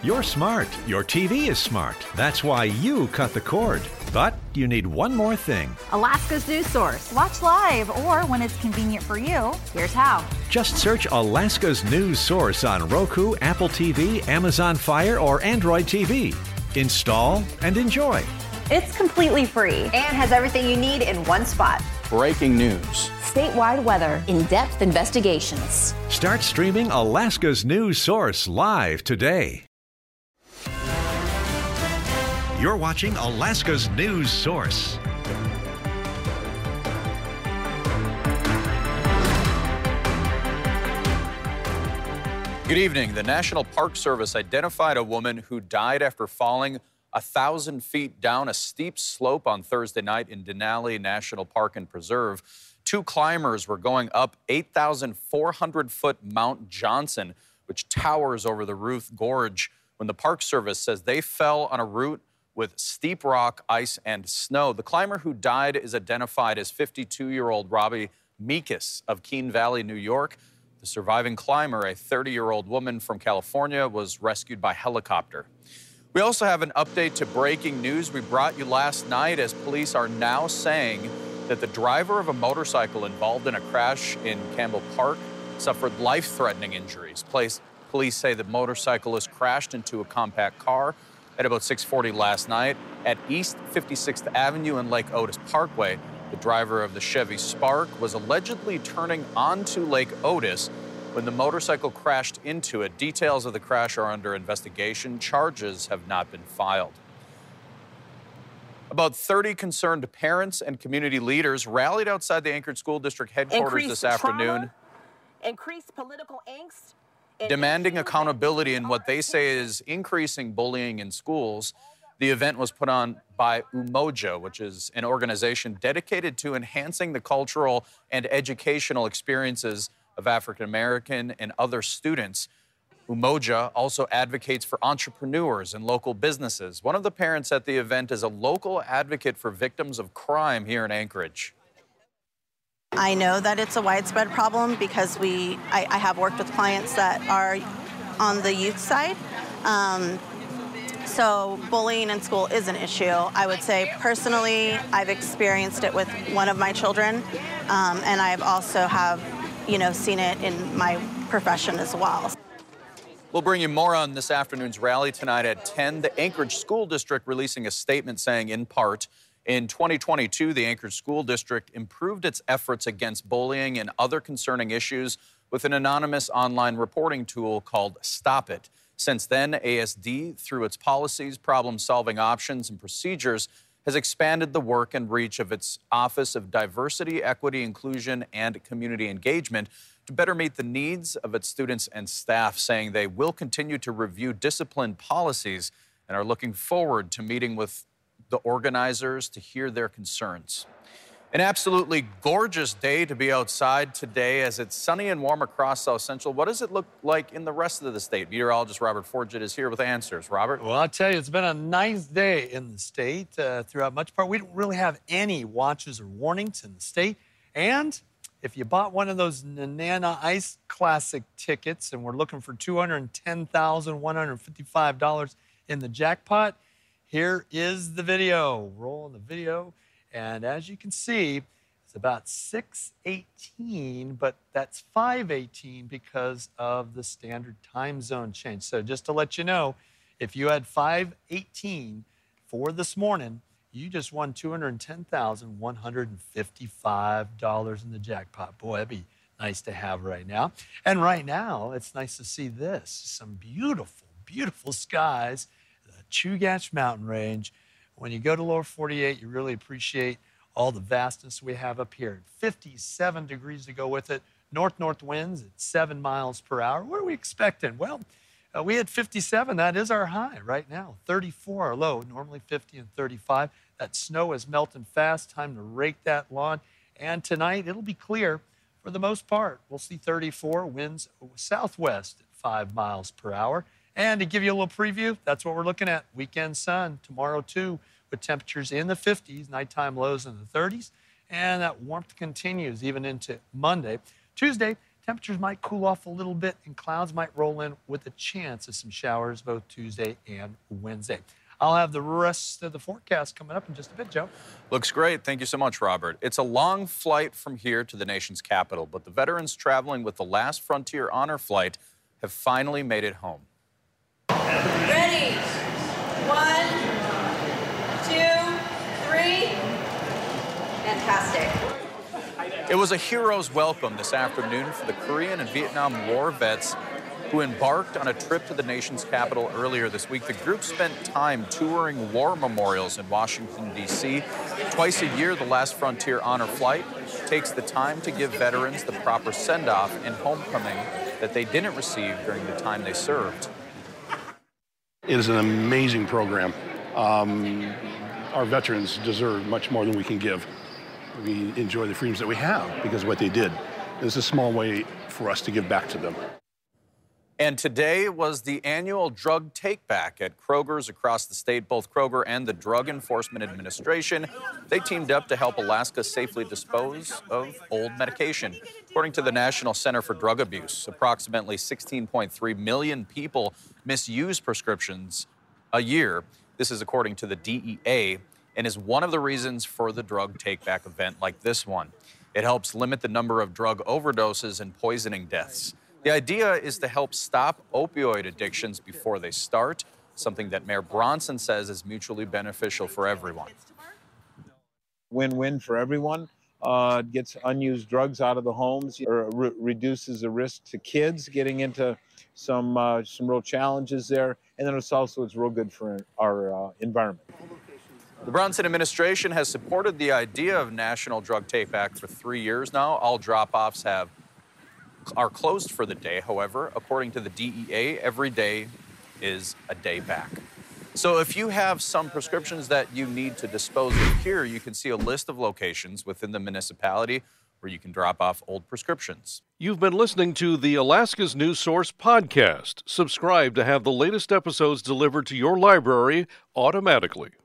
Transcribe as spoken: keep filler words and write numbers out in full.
You're smart. Your T V is smart. That's why you cut the cord. But you need one more thing. Alaska's News Source. Watch live or when it's convenient for you. Here's how. Just search Alaska's News Source on Roku, Apple T V, Amazon Fire, or Android T V. Install and enjoy. It's completely free and has everything you need in one spot. Breaking news. Statewide weather. In-depth investigations. Start streaming Alaska's News Source live today. You're watching Alaska's News Source. Good evening. The National Park Service identified a woman who died after falling a thousand feet down a steep slope on Thursday night in Denali National Park and Preserve. Two climbers were going up eight thousand four hundred foot Mount Johnson, which towers over the Ruth Gorge, when the Park Service says they fell on a route with steep rock, ice, and snow. The climber who died is identified as fifty-two-year-old Robbie Meekus of Keene Valley, New York. The surviving climber, a thirty-year-old woman from California, was rescued by helicopter. We also have an update to breaking news we brought you last night, as police are now saying that the driver of a motorcycle involved in a crash in Campbell Park suffered life-threatening injuries. Police, police say the motorcyclist crashed into a compact car at about six forty last night at East fifty-sixth Avenue and Lake Otis Parkway. The driver of the Chevy Spark was allegedly turning onto Lake Otis when the motorcycle crashed into it. Details of the crash are under investigation. Charges have not been filed. About thirty concerned parents and community leaders rallied outside the Anchorage School District headquarters Increased this trauma, afternoon, increased political angst, demanding accountability in what they say is increasing bullying in schools. The event was put on by Umoja, which is an organization dedicated to enhancing the cultural and educational experiences of African American and other students. Umoja also advocates for entrepreneurs and local businesses. One of the parents at the event is a local advocate for victims of crime here in Anchorage. I know that it's a widespread problem because we, I, I have worked with clients that are on the youth side. Um, so bullying in school is an issue. I would say personally, I've experienced it with one of my children, um, and I've also have, you know, seen it in my profession as well. We'll bring you more on this afternoon's rally tonight at ten. The Anchorage School District releasing a statement saying, in part, in twenty twenty-two, the Anchorage School District improved its efforts against bullying and other concerning issues with an anonymous online reporting tool called Stop It. Since then, A S D, through its policies, problem-solving options, and procedures, has expanded the work and reach of its Office of Diversity, Equity, Inclusion, and Community Engagement to better meet the needs of its students and staff, saying they will continue to review discipline policies and are looking forward to meeting with the organizers to hear their concerns. An absolutely gorgeous day to be outside today as it's sunny and warm across South Central. What does it look like in the rest of the state? Meteorologist Robert Forget is here with answers. Robert? Well, I'll tell you, it's been a nice day in the state uh, throughout much part. We don't really have any watches or warnings in the state. And if you bought one of those Nanana Ice Classic tickets and we're looking for two hundred ten thousand one hundred fifty-five dollars in the jackpot, here is the video. Rolling the video. And as you can see, it's about six eighteen, but that's five eighteen because of the standard time zone change. So just to let you know, if you had five eighteen for this morning, you just won two hundred ten thousand one hundred fifty-five dollars in the jackpot. Boy, that'd be nice to have right now. And right now, it's nice to see this. Some beautiful, beautiful skies, the Chugach Mountain Range. When you go to lower forty-eight, you really appreciate all the vastness we have up here. fifty-seven degrees to go with it. North-north winds at seven miles per hour. What are we expecting? Well, uh, we had fifty-seven. That is our high right now. thirty-four our low, normally fifty and thirty-five. That snow is melting fast. Time to rake that lawn. And tonight, it'll be clear for the most part. We'll see thirty-four, winds southwest at five miles per hour. And to give you a little preview, that's what we're looking at. Weekend sun tomorrow, too, with temperatures in the fifties, nighttime lows in the thirties. And that warmth continues even into Monday. Tuesday, Temperatures might cool off a little bit, and clouds might roll in with a chance of some showers both Tuesday and Wednesday. I'll have the rest of the forecast coming up in just a bit, Joe. Looks great. Thank you so much, Robert. It's a long flight from here to the nation's capital, but the veterans traveling with the Last Frontier Honor Flight have finally made it home. Ready? One, two, three. Fantastic. It was a hero's welcome this afternoon for the Korean and Vietnam War vets who embarked on a trip to the nation's capital earlier this week. The group spent time touring war memorials in Washington, D C Twice a year, the Last Frontier Honor Flight takes the time to give veterans the proper send-off and homecoming that they didn't receive during the time they served. It is an amazing program. Um, our veterans deserve much more than we can give. We enjoy the freedoms that we have because of what they did. It's a small way for us to give back to them. And today was the annual drug take-back at Kroger's across the state. Both Kroger and the Drug Enforcement Administration, they teamed up to help Alaska safely dispose of old medication. According to the National Center for Drug Abuse, approximately sixteen point three million people misuse prescriptions a year. This is according to the D E A, and is one of the reasons for the drug take-back event like this one. It helps limit the number of drug overdoses and poisoning deaths. The idea is to help stop opioid addictions before they start, something that Mayor Bronson says is mutually beneficial for everyone. Win-win for everyone. Uh, gets unused drugs out of the homes, or re reduces the risk to kids getting into some uh, some real challenges there, and then it's also it's real good for our uh, environment. The Bronson administration has supported the idea of national drug take-back for three years now. All drop-offs have are closed for the day. However, according to the D E A, every day is a day back. So if you have some prescriptions that you need to dispose of here, you can see a list of locations within the municipality where you can drop off old prescriptions. You've been listening to the Alaska's News Source podcast. Subscribe to have the latest episodes delivered to your library automatically.